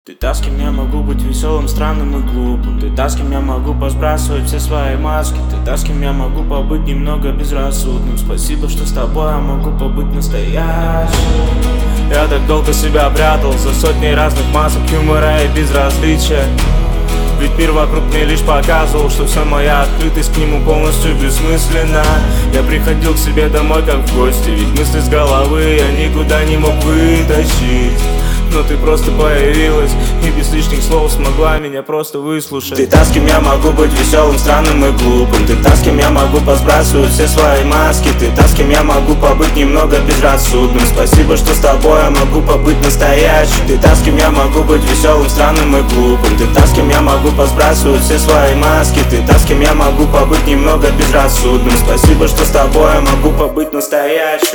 Ты та, с кем я могу быть веселым, странным и глупым. Ты та, с кем я могу посбрасывать все свои маски. Ты та, с кем я могу побыть немного безрассудным. Спасибо, что с тобой я могу побыть настоящим. Я так долго себя прятал за сотни разных масок юмора и безразличия. Ведь мир вокруг мне лишь показывал, что вся моя открытость к нему полностью бессмысленна. Я приходил к себе домой как в гости, ведь мысли с головы я никуда не мог вытащить. Но ты просто появилась и без лишних слов смогла меня просто выслушать. Ты та, с кем я могу быть веселым, странным и глупым. Ты та, с кем я могу посбрасывать все свои маски. Ты та, с кем я могу побыть немного безрассудным. Спасибо, что с тобой я могу побыть настоящим. Ты та, с кем я могу быть веселым, странным и глупым. Ты та, с кем я могу посбрасывать все свои маски. Ты та, с кем я могу побыть немного безрассудным. Спасибо, что с тобой я могу побыть настоящим.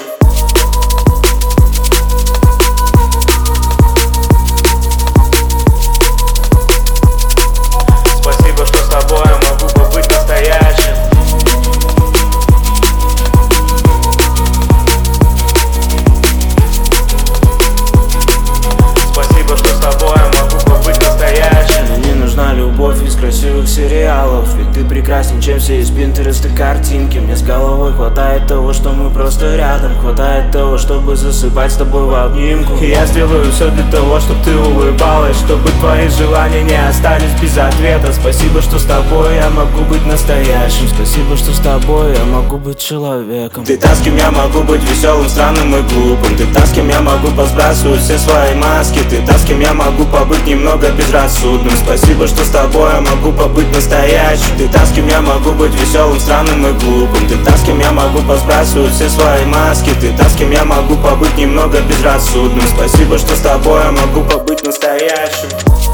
Красивых сериалов, ведь ты прекрасней, чем все из Пинтереста картинки. Мне с головой хватает того, что мы просто рядом. Хватает того, чтобы засыпать с тобой в обнимку. И я сделаю все для того, чтобы ты улыбалась, чтобы твои желания не остались без ответа. Спасибо, что с тобой я могу быть настоящим. Спасибо, что с тобой я могу быть человеком. Ты та, с кем я могу быть веселым, странным и глупым. Ты та, с кем я могу посбрасывать все свои маски. Ты та, с кем я могу побыть немного безрассудным. Спасибо, что с тобой я могу побыть настоящим. Ты та, с кем я могу быть веселым, странным и глупым. Ты та, с кем я могу посбрасывать все свои маски. Ты та, с кем я могу побыть немного безрассудным. Спасибо, что с тобой я могу побыть настоящим.